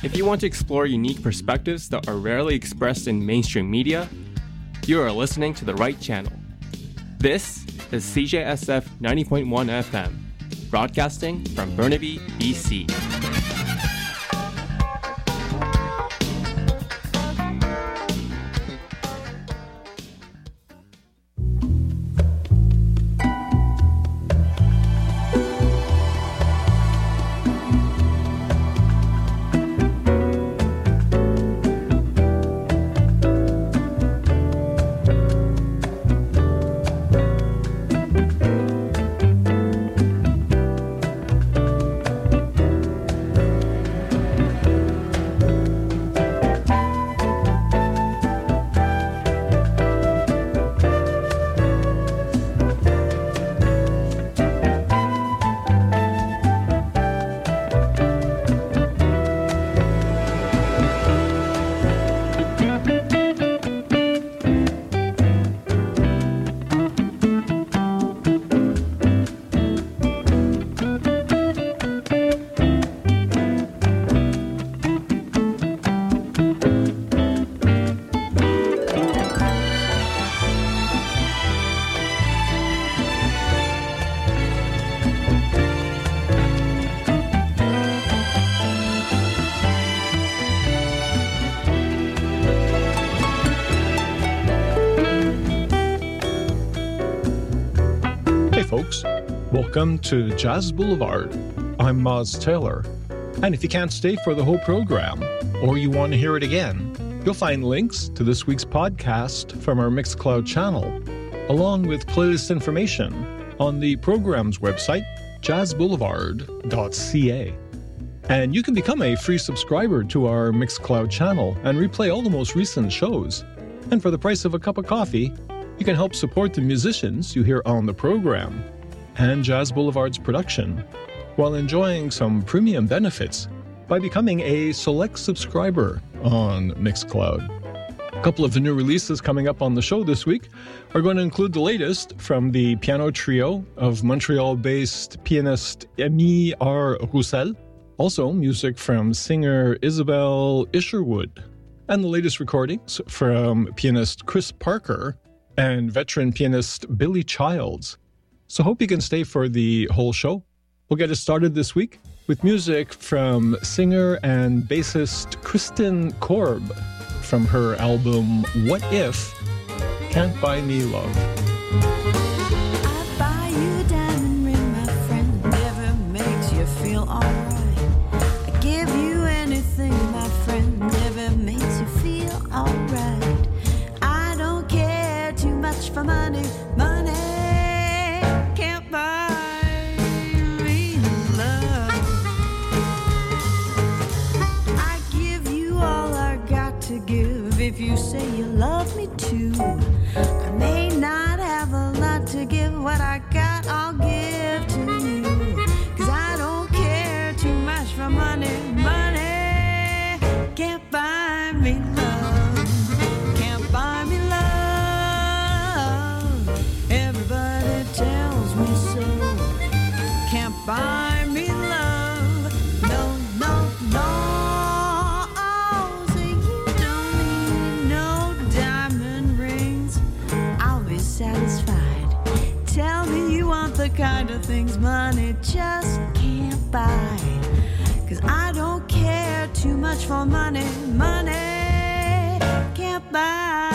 If you want to explore unique perspectives that are rarely expressed in mainstream media, you are listening to the right channel. This is CJSF 90.1 FM, broadcasting from Burnaby, BC. Folks, welcome to Jazz Boulevard. I'm Moz Taylor, and if you can't stay for the whole program, or you want to hear it again, you'll find links to this week's podcast from our Mixcloud channel, along with playlist information on the program's website, jazzboulevard.ca. And you can become a free subscriber to our Mixcloud channel and replay all the most recent shows. And for the price of a cup of coffee, you can help support the musicians you hear on the program and Jazz Boulevard's production while enjoying some premium benefits by becoming a select subscriber on Mixcloud. A couple of the new releases coming up on the show this week are going to include the latest from the piano trio of Montreal-based pianist Amy R. Roussel, also music from singer Isabel Isherwood, and the latest recordings from pianist Chris Parker and veteran pianist Billy Childs. So hope you can stay for the whole show. We'll get it started this week with music from singer and bassist Kristen Korb from her album What If? Can't Buy Me Love. I'd buy you a diamond ring, my friend, never makes you feel alright. I give you anything, my friend, never makes you feel alright. For money, money can't buy me love. I give you all I got to give if you say you love me too. I may not have a lot to give, what I got I'll give to you. 'Cause I don't care too much for money, money can't buy me love, can't buy me love. Tells me so. Can't buy me love. No, no, no. Oh, so you don't need no diamond rings. I'll be satisfied. Tell me you want the kind of things money just can't buy. 'Cause I don't care too much for money. Money can't buy.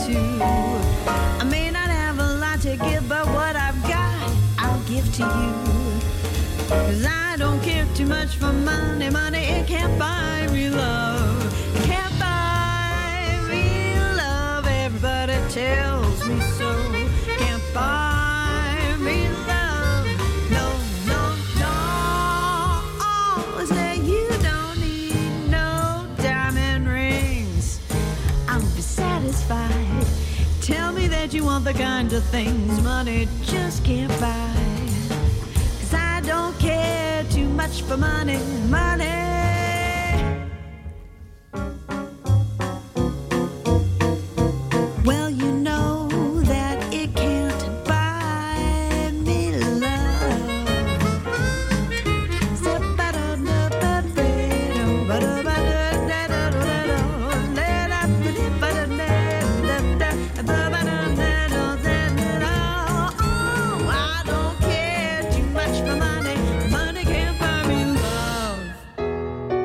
too. I may not have a lot to give, but what I've got, I'll give to you. 'Cause I don't care too much for money. Money, it can't buy me love. It can't buy me love. Everybody tells me so. Can't buy me love. No, no, no. Say you don't need no diamond rings. I'll be satisfied. Tell me that you want the kind of things money just can't buy. 'Cause I don't care too much for money, money. Well, you know that it can't buy me love. Oh, I don't care too much for money. Money can't buy me love.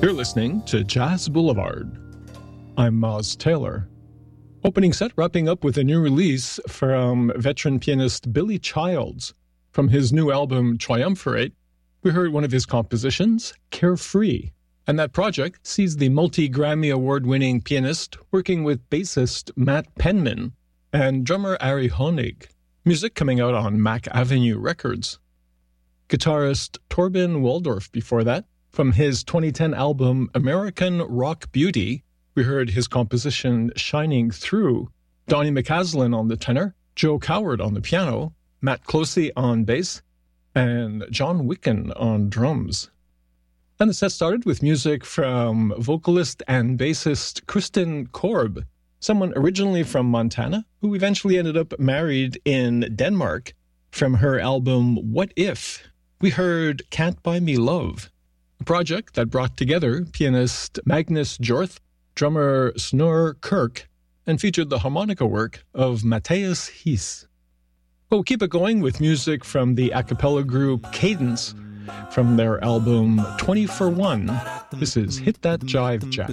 You're listening to Jazz Boulevard. I'm Moz Taylor. Opening set wrapping up with a new release from veteran pianist Billy Childs. From his new album Triumvirate, we heard one of his compositions, Carefree. And that project sees the multi-Grammy award-winning pianist working with bassist Matt Penman and drummer Ari Honig. Music coming out on Mac Avenue Records. Guitarist Torben Waldorf before that. From his 2010 album American Rock Beauty, we heard his composition Shining Through, Donnie McCaslin on the tenor, Joe Coward on the piano, Matt Closey on bass, and John Wicken on drums. And the set started with music from vocalist and bassist Kristen Korb, someone originally from Montana, who eventually ended up married in Denmark. From her album What If, we heard Can't Buy Me Love, a project that brought together pianist Magnus Jorth, drummer Snur Kirk, and featured the harmonica work of Matthias Hies. We'll keep it going with music from the a cappella group Cadence, from their album 20 for 1. This is Hit That Jive Jack.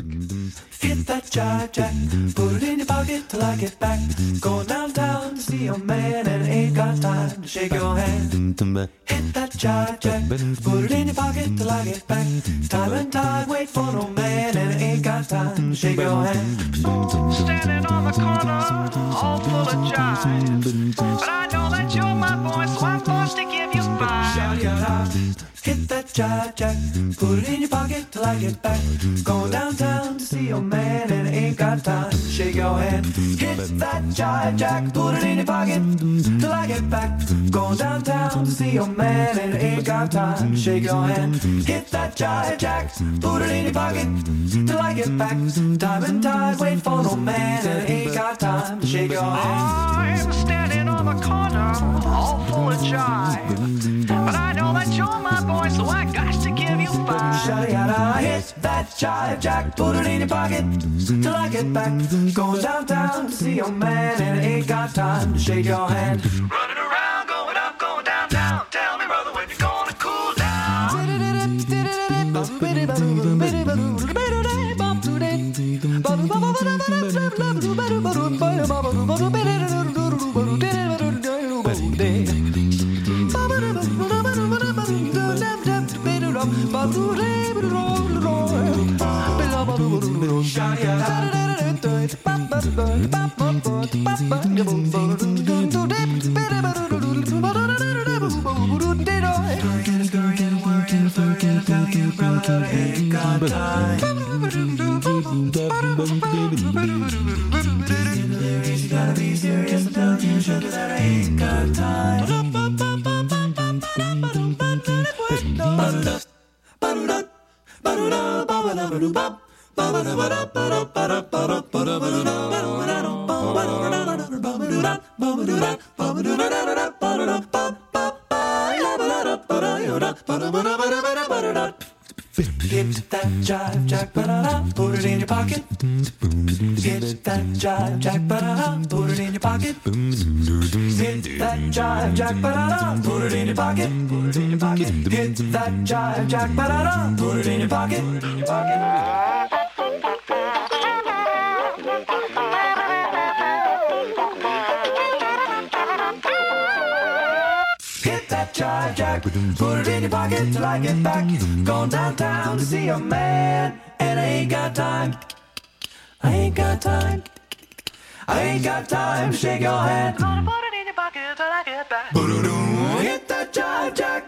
Hit that jive jack, put it in your pocket till I get back. Going downtown to see your man and ain't got time to shake your hand. Hit that jive jack, put it in your pocket till I get back. Time and tide, wait for no man and ain't got time to shake your hand. Standing on the corner, all full of jive. But I know that you're my boy, so I'm forced to give you five. Shout it out. Hit that jive jack, put it in your pocket till I get back. Going downtown to see your man and ain't got time to shake your hand. Hit that jive jack, put it in your pocket till I get back. Going downtown to see your man and ain't got time to shake your hand. Hit that jive jack, put it in your pocket till I get back. Time and tide, wait for no man and ain't got time to shake your hand. I'm standing on the corner, all full of jive. But I know that you're my boy, so I got to give you five. Shout it out, hit that jive jack, put it in your pocket till I get back. Going downtown to see your man and ain't got time to shake your hand. Running around, going up, going down, down. Tell me, brother, when you're gonna cool down. Gotta be serious and tell you sugar that I ain't got time. Hit that jive jack, ba-da-da, put it in your pocket. Hit that jive jack, ba-da-da, put it in your pocket. Hit that jive jack, ba-da-da, put it in your pocket. Hit that jive jack, ba-da-da, put it in your pocket. Hit that jive jack, put it in your pocket till I get back. Going downtown to see your man, and I ain't got time. I ain't got time. I ain't got time to shake your hand. Gonna put it in your pocket till I get back. Hit that jive jack.